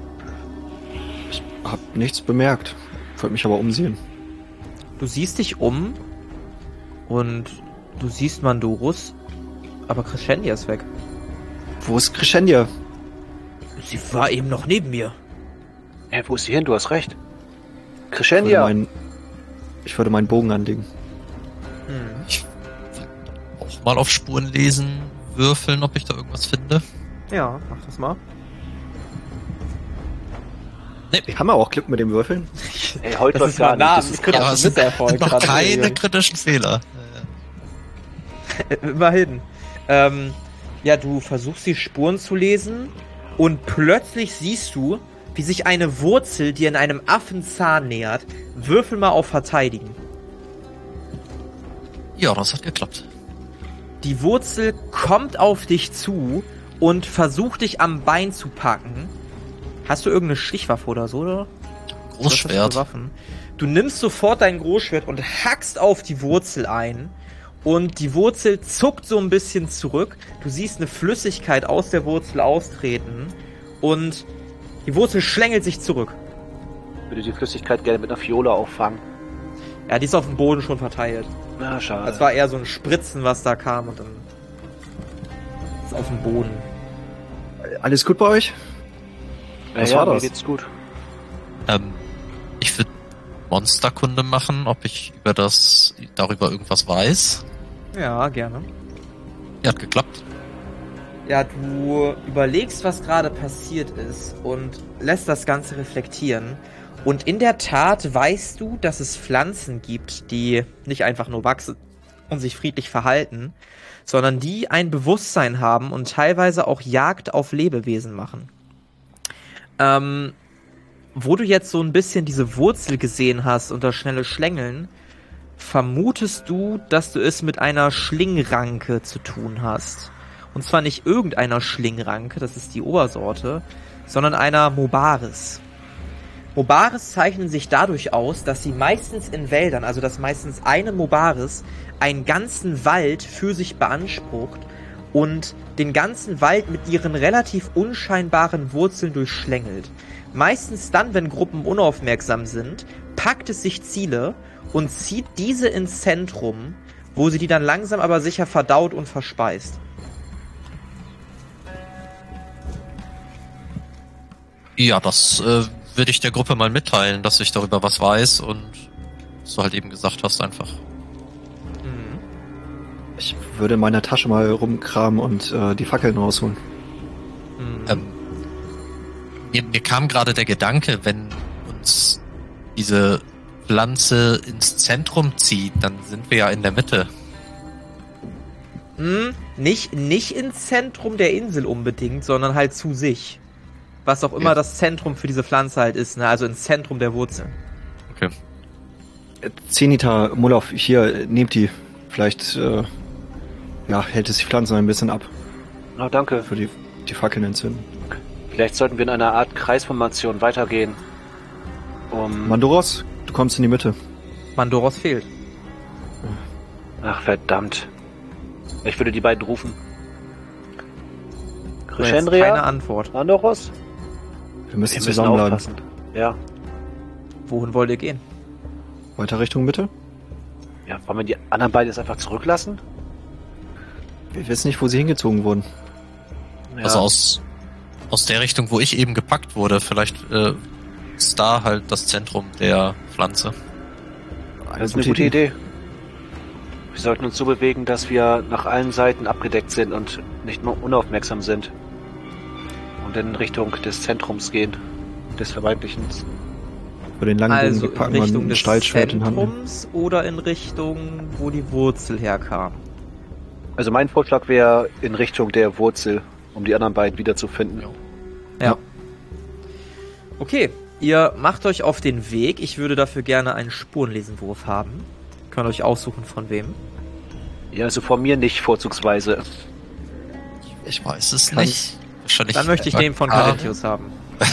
Hab nichts bemerkt. Wollte mich aber umsehen. Du siehst dich um und du siehst Mandorus, aber Crescendia ist weg. Wo ist Crescendia? Sie war eben noch neben mir. Wo ist sie hin? Du hast recht. Ich Crescendia! würde meinen Bogen anlegen. Ich will auch mal auf Spuren lesen, würfeln, ob ich da irgendwas finde. Ja, mach das mal. Haben wir auch Glück mit dem Würfeln? Ey, heute Das läuft ist gar mal nah, nicht. das ist Ja, kritischer es sind Misserfolg. noch gerade keine gewesen. kritischen Fehler. Immerhin. Ja, du versuchst die Spuren zu lesen und plötzlich siehst du, wie sich eine Wurzel dir in einem Affenzahn nähert. Würfel mal auf Verteidigen. Ja, das hat geklappt. Die Wurzel kommt auf dich zu und versucht dich am Bein zu packen. Hast du irgendeine Stichwaffe oder so, oder? Was hast du für Großschwert. Waffen? Du nimmst sofort dein Großschwert und hackst auf die Wurzel ein. Und die Wurzel zuckt so ein bisschen zurück. Du siehst eine Flüssigkeit aus der Wurzel austreten. Und die Wurzel schlängelt sich zurück. Ich würde die Flüssigkeit gerne mit einer Fiole auffangen. Ja, die ist auf dem Boden schon verteilt. Na, schade. Das war eher so ein Spritzen, was da kam. Und dann ist auf dem Boden. Alles gut bei euch? Was war mir das? geht's gut. Ich würde Monsterkunde machen, ob ich darüber irgendwas weiß. Ja, gerne. Ja, hat geklappt. Ja, du überlegst, was gerade passiert ist und lässt das Ganze reflektieren. Und in der Tat weißt du, dass es Pflanzen gibt, die nicht einfach nur wachsen und sich friedlich verhalten, sondern die ein Bewusstsein haben und teilweise auch Jagd auf Lebewesen machen. Wo du jetzt so ein bisschen diese Wurzel gesehen hast und das schnelle Schlängeln, vermutest du, dass du es mit einer Schlingranke zu tun hast. Und zwar nicht irgendeiner Schlingranke, das ist die Obersorte, sondern einer Mobaris. Mobaris zeichnen sich dadurch aus, dass sie meistens in Wäldern, also dass meistens eine Mobaris einen ganzen Wald für sich beansprucht und den ganzen Wald mit ihren relativ unscheinbaren Wurzeln durchschlängelt. Meistens dann, wenn Gruppen unaufmerksam sind, packt es sich Ziele und zieht diese ins Zentrum, wo sie die dann langsam aber sicher verdaut und verspeist. Ja, das würde ich der Gruppe mal mitteilen, dass ich darüber was weiß und was du halt eben gesagt hast einfach. Ich würde in meiner Tasche mal rumkramen und die Fackeln rausholen. Mir kam gerade der Gedanke, wenn uns diese Pflanze ins Zentrum zieht, dann sind wir ja in der Mitte. Nicht ins Zentrum der Insel unbedingt, sondern halt zu sich. Was auch immer das Zentrum für diese Pflanze halt ist, ne? Also ins Zentrum der Wurzeln. Okay. Zenita, Mulov, hier, nehmt die. Vielleicht, hält es die Pflanze ein bisschen ab. Na, danke. Für die Fackeln entzünden. Vielleicht sollten wir in einer Art Kreisformation weitergehen. Mandoros, du kommst in die Mitte. Mandoros fehlt. Ach, verdammt. Ich würde die beiden rufen. Krishendria? Keine Antwort. Mandoros? Wir müssen zusammenbleiben. Ja. Wohin wollt ihr gehen? Weiter Richtung Mitte? Ja, wollen wir die anderen beiden jetzt einfach zurücklassen? Wir wissen nicht, wo sie hingezogen wurden. Ja. Also aus der Richtung, wo ich eben gepackt wurde, vielleicht ist da halt das Zentrum der Pflanze. Das ist eine gute Idee. Wir sollten uns so bewegen, dass wir nach allen Seiten abgedeckt sind und nicht nur unaufmerksam sind. Und in Richtung des Zentrums gehen, des Verweiblichen. Für den langen also Bogen packen in Richtung ein des Stahlschwert in Hand. Zentrums oder in Richtung, wo die Wurzel herkam? Also mein Vorschlag wäre in Richtung der Wurzel, um die anderen beiden wiederzufinden. Ja. Okay, ihr macht euch auf den Weg. Ich würde dafür gerne einen Spurenlesenwurf haben. Könnt euch aussuchen, von wem. Ja, also von mir nicht vorzugsweise. Ich weiß es nicht. Wahrscheinlich Dann möchte ich den von Carinthius haben.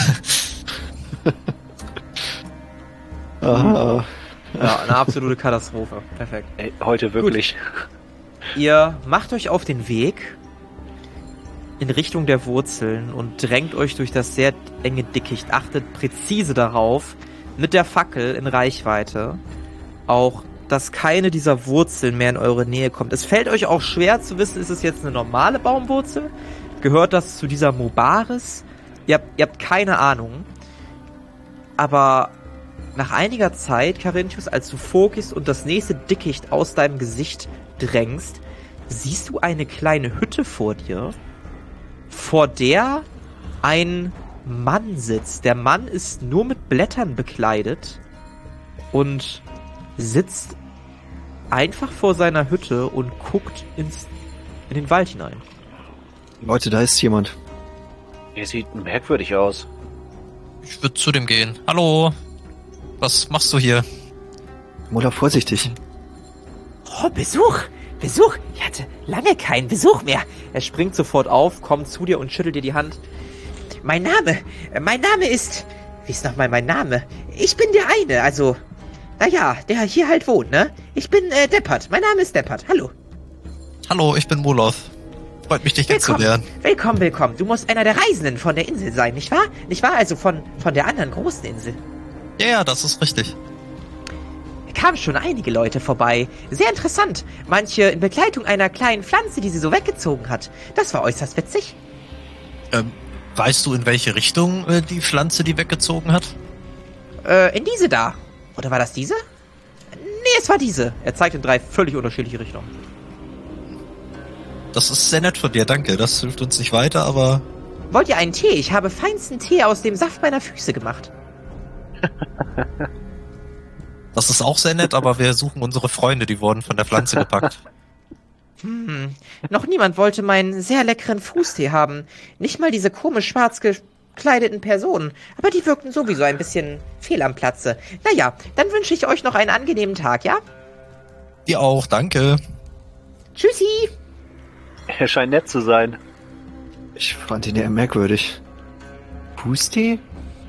Aha. Ja, eine absolute Katastrophe. Perfekt. Ey, heute wirklich. Ihr macht euch auf den Weg in Richtung der Wurzeln und drängt euch durch das sehr enge Dickicht. Achtet präzise darauf, mit der Fackel in Reichweite, auch, dass keine dieser Wurzeln mehr in eure Nähe kommt. Es fällt euch auch schwer zu wissen, ist es jetzt eine normale Baumwurzel? Gehört das zu dieser Mobaris? Ihr habt keine Ahnung. Aber nach einiger Zeit, Carinthius, als du vorgehst und das nächste Dickicht aus deinem Gesicht drängst, siehst du eine kleine Hütte vor dir, vor der ein Mann sitzt. Der Mann ist nur mit Blättern bekleidet und sitzt einfach vor seiner Hütte und guckt in den Wald hinein. Leute, da ist jemand. Er sieht merkwürdig aus. Ich würde zu dem gehen. Hallo, was machst du hier? Mulov, vorsichtig. Oh, Besuch! Ich hatte lange keinen Besuch mehr. Er springt sofort auf, kommt zu dir und schüttelt dir die Hand. Mein Name ist... Wie ist nochmal mein Name? Ich bin der eine, also... Naja, der hier halt wohnt, ne? Ich bin Deppert. Mein Name ist Deppert. Hallo. Hallo, ich bin Muloth. Freut mich, dich kennenzulernen. Willkommen. Du musst einer der Reisenden von der Insel sein, nicht wahr? Nicht wahr? Also von der anderen großen Insel. Ja, das ist richtig. Kamen schon einige Leute vorbei. Sehr interessant. Manche in Begleitung einer kleinen Pflanze, die sie so weggezogen hat. Das war äußerst witzig. Weißt du, in welche Richtung die Pflanze die weggezogen hat? In diese da. Oder war das diese? Nee, es war diese. Er zeigt in 3 völlig unterschiedliche Richtungen. Das ist sehr nett von dir, danke. Das hilft uns nicht weiter, aber... Wollt ihr einen Tee? Ich habe feinsten Tee aus dem Saft meiner Füße gemacht. Das ist auch sehr nett, aber wir suchen unsere Freunde, die wurden von der Pflanze gepackt. Noch niemand wollte meinen sehr leckeren Fußtee haben. Nicht mal diese komisch schwarz gekleideten Personen. Aber die wirkten sowieso ein bisschen fehl am Platze. Naja, dann wünsche ich euch noch einen angenehmen Tag, ja? Dir auch, danke. Tschüssi! Er scheint nett zu sein. Ich fand ihn eher merkwürdig. Pustee?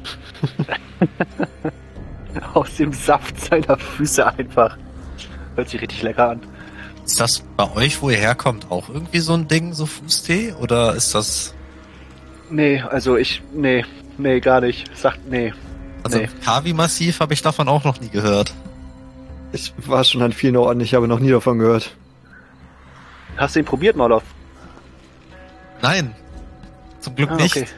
Aus dem Saft seiner Füße einfach. Hört sich richtig lecker an. Ist das bei euch, wo ihr herkommt, auch irgendwie so ein Ding, so Fußtee? Oder ist das... Nee, also nee, gar nicht. Sagt, nee. Also Kavi-Massiv habe ich davon auch noch nie gehört. Ich war schon an vielen Orten, ich habe noch nie davon gehört. Hast du ihn probiert, Moloff? Nein, zum Glück nicht. Okay.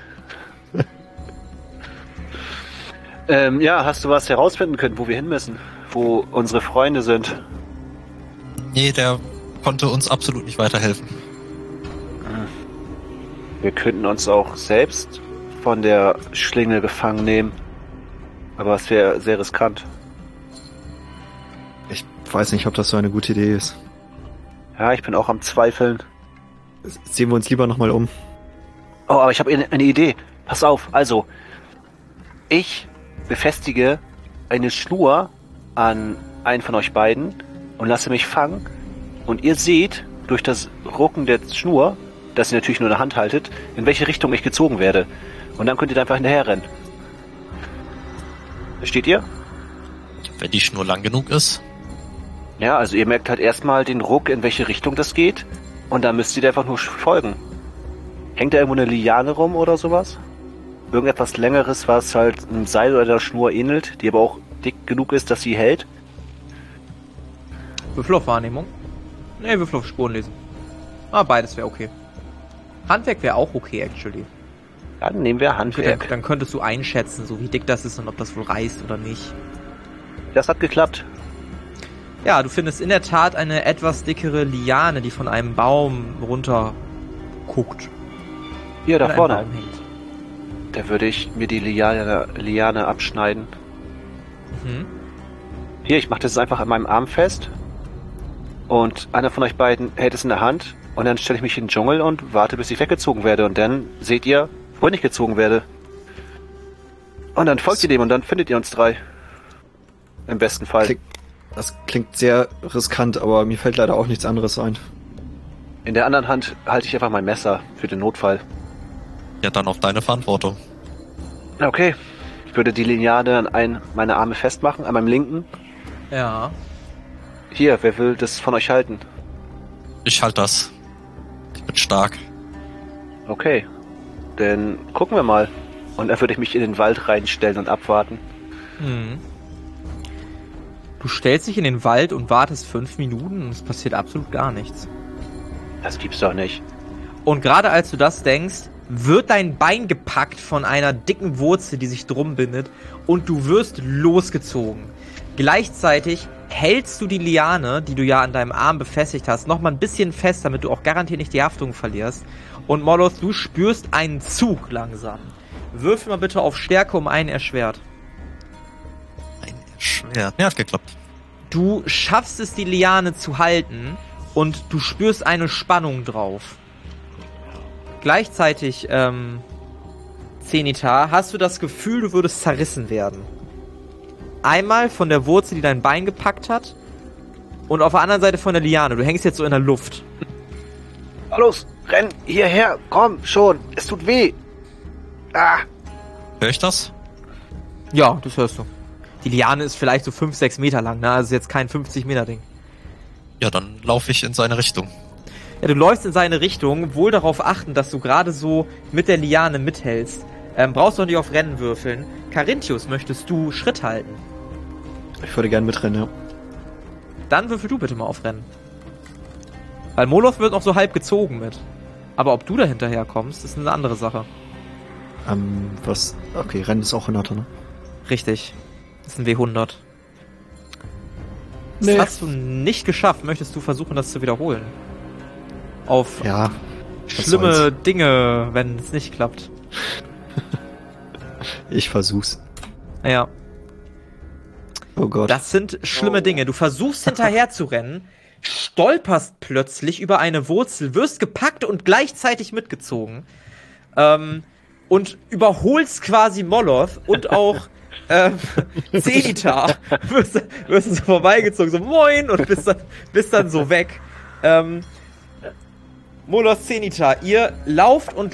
Ja, hast du was herausfinden können, wo wir hin müssen? Wo unsere Freunde sind? Nee, der konnte uns absolut nicht weiterhelfen. Wir könnten uns auch selbst von der Schlinge gefangen nehmen. Aber es wäre sehr riskant. Ich weiß nicht, ob das so eine gute Idee ist. Ja, ich bin auch am Zweifeln. Sehen wir uns lieber nochmal um. Oh, aber ich habe eine Idee. Pass auf, also. Ich befestige eine Schnur an einen von euch beiden und lasse mich fangen. Und ihr seht durch das Rucken der Schnur, dass ihr natürlich nur in der Hand haltet, in welche Richtung ich gezogen werde. Und dann könnt ihr da einfach hinterher rennen. Versteht ihr? Wenn die Schnur lang genug ist. Ja, also ihr merkt halt erstmal den Ruck, in welche Richtung das geht. Und dann müsst ihr einfach nur folgen. Hängt da irgendwo eine Liane rum oder sowas? Irgendetwas Längeres, was halt einem Seil oder der Schnur ähnelt, die aber auch dick genug ist, dass sie hält? Würfel auf Wahrnehmung? Nee, Würfel auf Spuren lesen. Ah, beides wäre okay. Handwerk wäre auch okay, actually. Dann nehmen wir Handwerk. Dann könntest du einschätzen, so wie dick das ist und ob das wohl reißt oder nicht. Das hat geklappt. Ja, du findest in der Tat eine etwas dickere Liane, die von einem Baum runter guckt. Hier, da An einem vorne. Baum hängt. Da würde ich mir die Liane abschneiden. Mhm. Hier, ich mache das einfach an meinem Arm fest. Und einer von euch beiden hält es in der Hand. Und dann stelle ich mich in den Dschungel und warte, bis ich weggezogen werde. Und dann seht ihr, wohin ich gezogen werde. Und dann folgt ihr dem und dann findet ihr uns 3. Im besten Fall. Das klingt sehr riskant, aber mir fällt leider auch nichts anderes ein. In der anderen Hand halte ich einfach mein Messer für den Notfall. Ja, dann auf deine Verantwortung. Okay. Ich würde die Liane an einen meiner Arme festmachen, an meinem linken. Ja. Hier, wer will das von euch halten? Ich halte das. Ich bin stark. Okay. Dann gucken wir mal. Und dann würde ich mich in den Wald reinstellen und abwarten. Mhm. Du stellst dich in den Wald und wartest 5 Minuten und es passiert absolut gar nichts. Das gibt's doch nicht. Und gerade als du das denkst, wird dein Bein gepackt von einer dicken Wurzel, die sich drum bindet, und du wirst losgezogen. Gleichzeitig hältst du die Liane, die du ja an deinem Arm befestigt hast, nochmal ein bisschen fest, damit du auch garantiert nicht die Haftung verlierst. Und Moloth, du spürst einen Zug langsam. Würfel mal bitte auf Stärke um einen erschwert. Ein Schwert. Ja, hat geklappt. Du schaffst es, die Liane zu halten und du spürst eine Spannung drauf. Gleichzeitig, Zenithar, hast du das Gefühl, du würdest zerrissen werden. Einmal von der Wurzel, die dein Bein gepackt hat, und auf der anderen Seite von der Liane. Du hängst jetzt so in der Luft. Na los, renn hierher, komm schon, es tut weh. Ah. Hör ich das? Ja, das hörst du. Die Liane ist vielleicht so 5-6 Meter lang, ne? Also jetzt kein 50-Meter-Ding. Ja, dann laufe ich in seine Richtung. Ja, du läufst in seine Richtung, wohl darauf achten, dass du gerade so mit der Liane mithältst. Brauchst du noch nicht auf Rennen würfeln. Carinthius, möchtest du Schritt halten? Ich würde gerne mitrennen, ja. Dann würfel du bitte mal auf Rennen. Weil Moloth wird noch so halb gezogen mit. Aber ob du da hinterher kommst, ist eine andere Sache. Okay, Rennen ist auch 100er, ne? Richtig. Das ist ein W100. Nee. Das hast du nicht geschafft. Möchtest du versuchen, das zu wiederholen? Auf Ja. schlimme Dinge, wenn es nicht klappt. Ich versuch's. Ja. Oh Gott. Das sind schlimme Dinge. Du versuchst hinterher zu rennen, stolperst plötzlich über eine Wurzel, wirst gepackt und gleichzeitig mitgezogen. Und überholst quasi Moloth und auch Zenithar. wirst so vorbeigezogen, so moin, und bist dann so weg. Moloth, Zenithar, ihr lauft und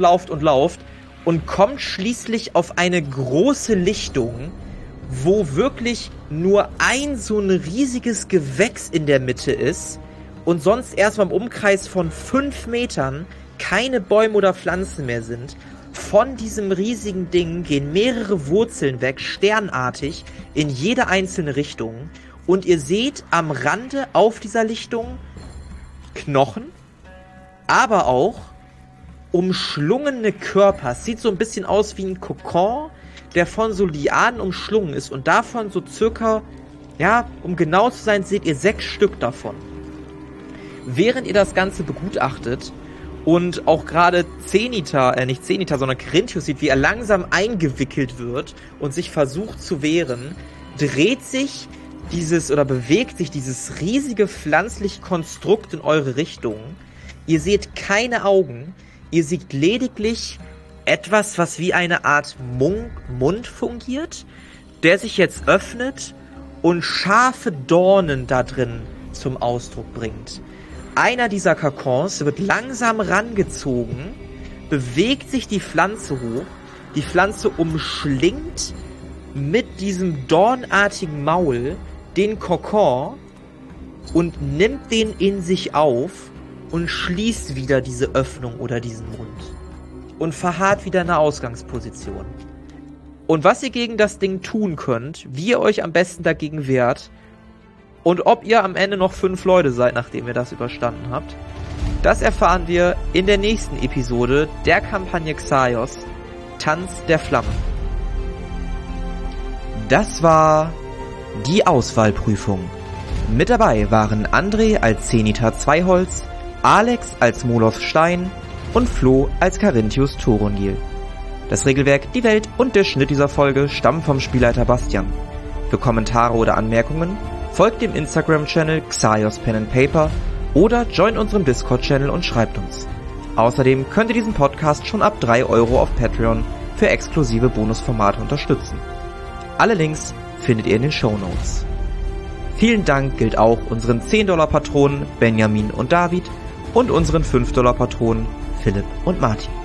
kommt schließlich auf eine große Lichtung, wo wirklich nur ein so ein riesiges Gewächs in der Mitte ist und sonst erstmal im Umkreis von 5 Metern keine Bäume oder Pflanzen mehr sind. Von diesem riesigen Ding gehen mehrere Wurzeln weg, sternartig, in jede einzelne Richtung. Und ihr seht am Rande auf dieser Lichtung Knochen, aber auch umschlungene Körper. Es sieht so ein bisschen aus wie ein Kokon, der von so Lianen umschlungen ist. Und davon so circa, ja, um genau zu sein, seht ihr 6 Stück davon. Während ihr das Ganze begutachtet und auch gerade nicht Zenithar, sondern Carinthius sieht, wie er langsam eingewickelt wird und sich versucht zu wehren, bewegt sich dieses riesige pflanzliche Konstrukt in eure Richtung. Ihr seht keine Augen, ihr seht lediglich etwas, was wie eine Art Mund fungiert, der sich jetzt öffnet und scharfe Dornen da drin zum Ausdruck bringt. Einer dieser Kokons wird langsam rangezogen, bewegt sich die Pflanze hoch, die Pflanze umschlingt mit diesem dornartigen Maul den Kokon und nimmt den in sich auf und schließt wieder diese Öffnung oder diesen Mund und verharrt wieder in der Ausgangsposition. Und was ihr gegen das Ding tun könnt, wie ihr euch am besten dagegen wehrt und ob ihr am Ende noch 5 Leute seid, nachdem ihr das überstanden habt, das erfahren wir in der nächsten Episode der Kampagne Xaios, Tanz der Flammen. Das war die Auswahlprüfung. Mit dabei waren André als Zenithar Zweiholz, Alex als Moloth Stein und Flo als Carinthius Thorongil. Das Regelwerk, die Welt und der Schnitt dieser Folge stammen vom Spielleiter Bastian. Für Kommentare oder Anmerkungen folgt dem Instagram-Channel Xaios Pen and Paper oder joint unserem Discord-Channel und schreibt uns. Außerdem könnt ihr diesen Podcast schon ab 3 € auf Patreon für exklusive Bonusformate unterstützen. Alle Links findet ihr in den Shownotes. Vielen Dank gilt auch unseren 10-$-Patronen Benjamin und David und unseren 5-$-Patronen Philipp und Martin.